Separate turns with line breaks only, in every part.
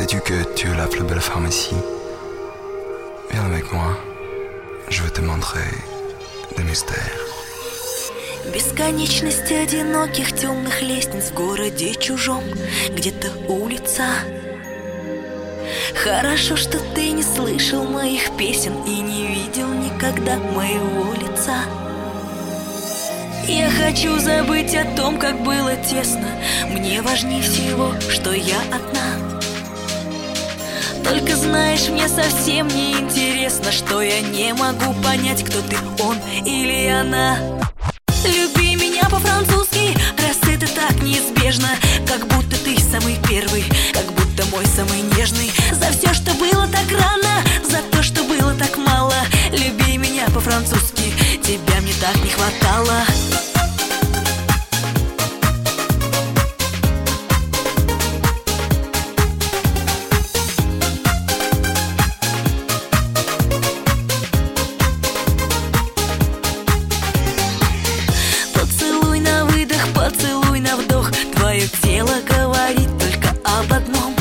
Sais-tu que tu es la plus belle femme ici? Viens avec moi, je vais te montrer des mystères.
Бесконечность одиноких темных лестниц в городе чужом, где-то улица. Хорошо, что ты не слышал моих песен и не видел никогда моего лица. Я хочу забыть о том, как было тесно. Мне важнее всего, что я одна. Только знаешь, мне совсем не интересно, что я не могу понять, кто ты, он или она. Люби меня по-французски, раз это так неизбежно. Как будто ты самый первый, как будто мой самый нежный. За все, что было так рано, за то, что было так мало. Люби меня по-французски, тебя мне так не хватало. Поцелуй на вдох, твое тело говорит только об одном.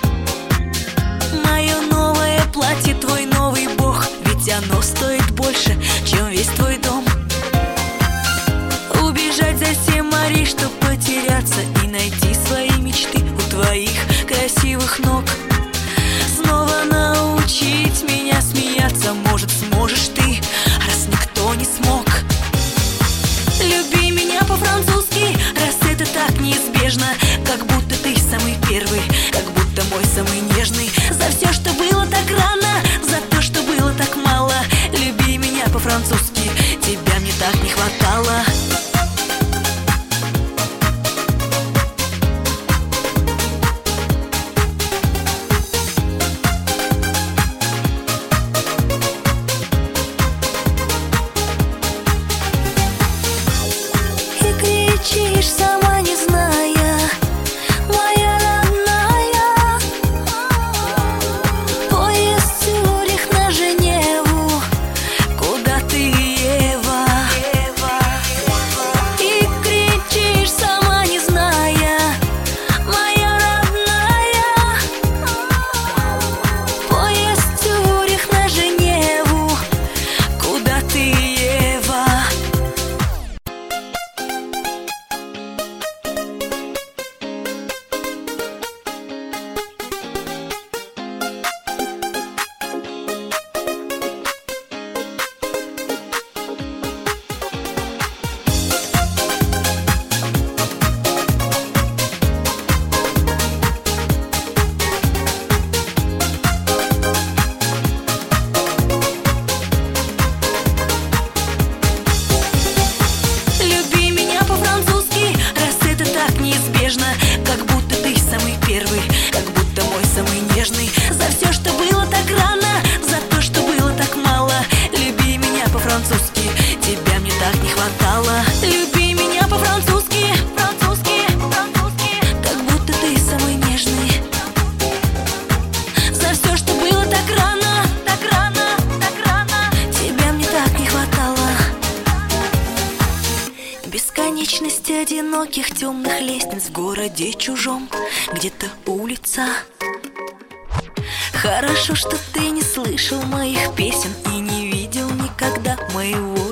Мое новое платье, твой новый бог, ведь оно стоит больше, чем весь твой дом. Убежать за 7 морей, чтоб потеряться и найти свои мечты у твоих красивых ног. Снова научить меня смеяться, может, сможешь ты, раз никто не смог. Люби меня по-французски, раз это так неизбежно. Как будто ты самый первый, как будто мой самый нежный. За все, что было так рано, за то, что было так мало. Люби меня по-французски, тебя мне так не хватало. Кричишь, сама не зная, моя родная. Поезд Цюрих на Женеву, куда ты, Ева? И кричишь, сама не зная, моя родная. Поезд Цюрих на Женеву, куда ты, Ева? Как будто ты самый первый, как будто мой самый нежный. За все, что было так рано, за то, что было так мало. Люби меня по-французски, тебя мне так не хватало. Люби меня по-французски, как будто ты самый нежный. За все, что было так рано, тебя мне так не хватало. Бесконечность одиноких темных лестниц в городе чужом, где-то улица. Хорошо, что ты не слышал моих песен и не видел никогда моего